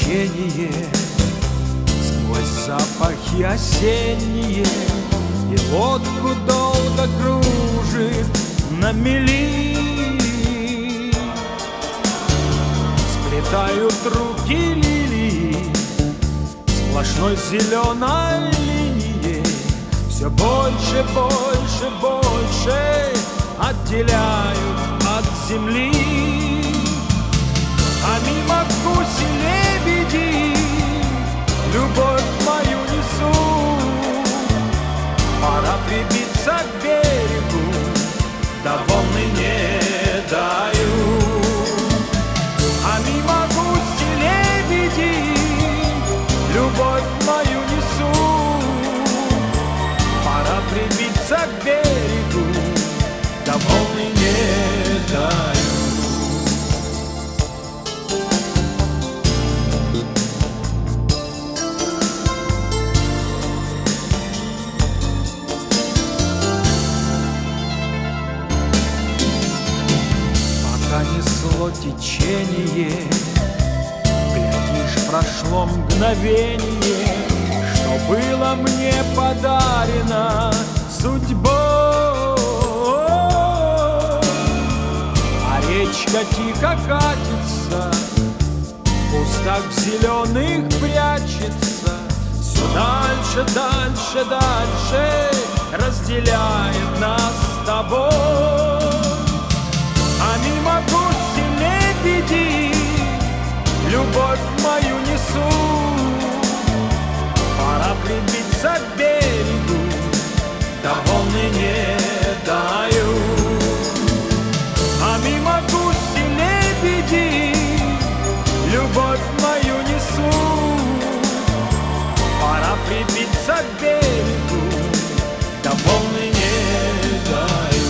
течение, сквозь запахи осенние, и лодку долго кружит на мели. Сплетают руки лилии сплошной зеленой линией, все больше, больше, больше отделяют от земли. А мимо гуси-лебеди любовь мою несут. Пора прибиться к берегу, да волны не дают. А мимо гуси-лебеди любовь мою несут. Пора прибиться к берегу, да волны не дают. Несло течение, глядишь, прошло мгновение, что было мне подарено судьбой. А речка тихо катится, в кустах зеленых прячется, все дальше, дальше, дальше разделяет нас с тобой. А мимо гуси-лебеди любовь мою несут. Пора прибиться к берегу, да волны не дают. А мимо гуси-лебеди любовь мою несут. Пора прибиться к берегу, да волны не дают.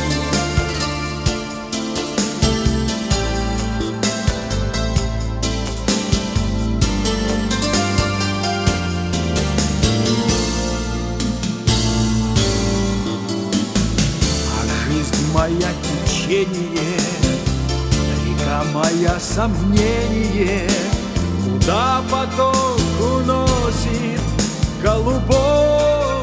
Моя течение, река моя сомнение, куда поток уносит голубой.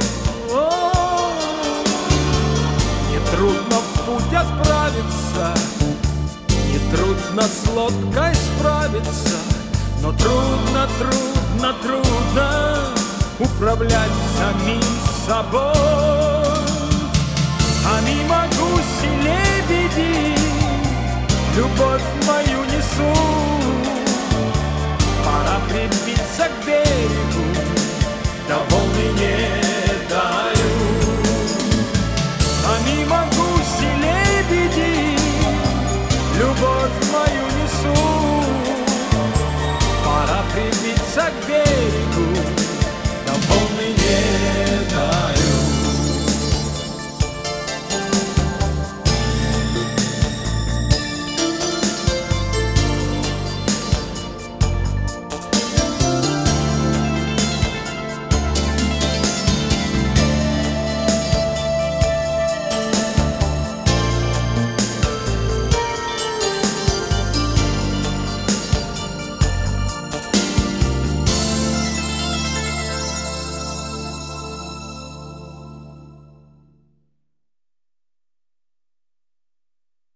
Нетрудно в путь отправиться, нетрудно с лодкой справиться, но трудно, трудно, трудно управлять самим собой. А мимо гуси-лебеди любовь мою несут. Пора прибиться к берегу, да волны не дают. А мимо гуси-лебеди любовь мою несут.